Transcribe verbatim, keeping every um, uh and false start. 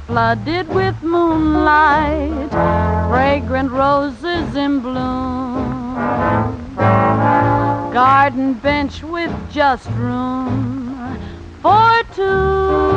flooded with moonlight, fragrant roses in bloom, garden bench with just room for two.